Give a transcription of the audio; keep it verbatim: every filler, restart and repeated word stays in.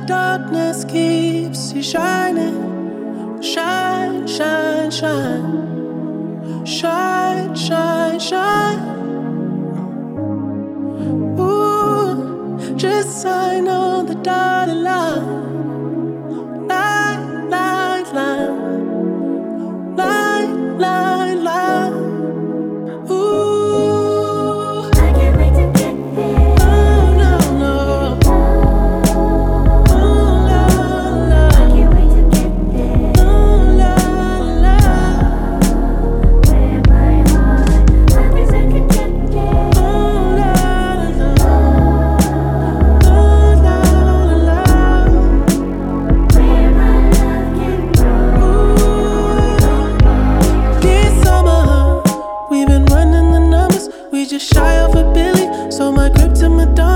darkness keeps you shining. Shine, shine, shine. Shine, shine, shine. Ooh, just sign on the dotted line. Line, line, line. Line, line, line. Ooh, I can't wait to get there. oh no, no. Ooh, la, la. I can't wait to get there. Ooh, la, la. Where my heart, I wish I could get there. Ooh, la, la. Ooh, la, la. Where my love can grow. Dear summer, we've been running the numbers. We just shy of a billion. So my grip to my dog.